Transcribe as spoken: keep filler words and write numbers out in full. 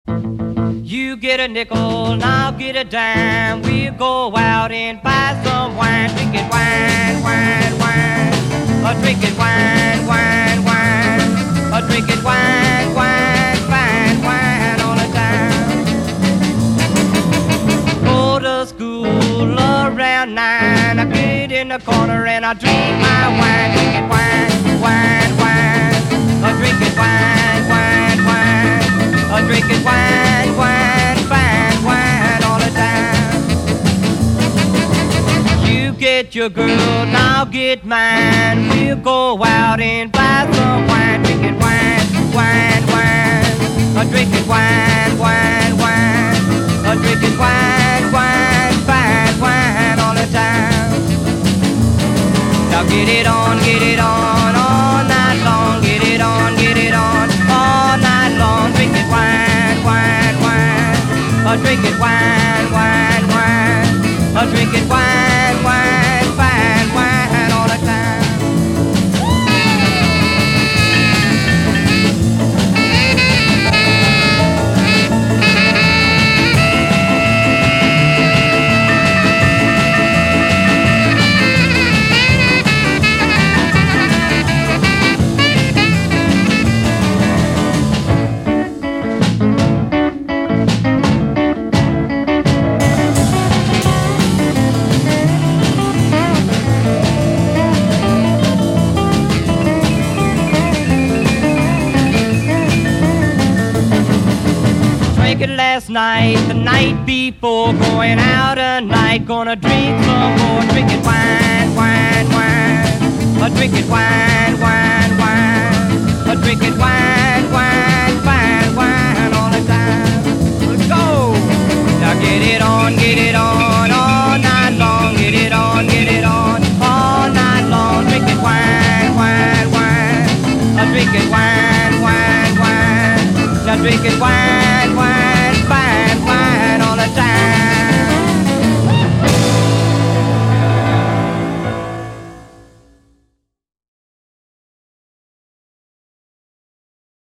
You get a nickel and I'll get a dime. We'll go out and buy some wine, drinking wine, wine, wine. A drinking wine, wine, wine. A drinking wine, wine, fine wine all the time. Go to school around nine. I get in the corner and I drink my wine, drinking wine, wine, wine. A drinking wine, wine, wine. A drinking wine, wine, fine wine all the time. You get your girl, and I'll get mine. We'll go out and buy some wine, drinking wine, wine, wine. A drinking wine, wine, wine. A drinking wine, wine, fine wine all the time. Now get it on, get it on, all night long. Get it on, get it on, all night long. Drinking wine, wine, wine. A drinking wine, wine, wine. A drinking wine, wine, fine wine all the time. Last night, the night before, going out tonight, gonna drink some more, drinking wine, wine, wine, a drinking wine, wine, wine, a drinking wine, wine, fine wine all the time. Let's go! Now get it on, get it on, all night long, get it on, get it on, all night long, drinking wine, wine, wine, a drinking wine, wine, wine, now drinking wine, wine. Fine wine all the time.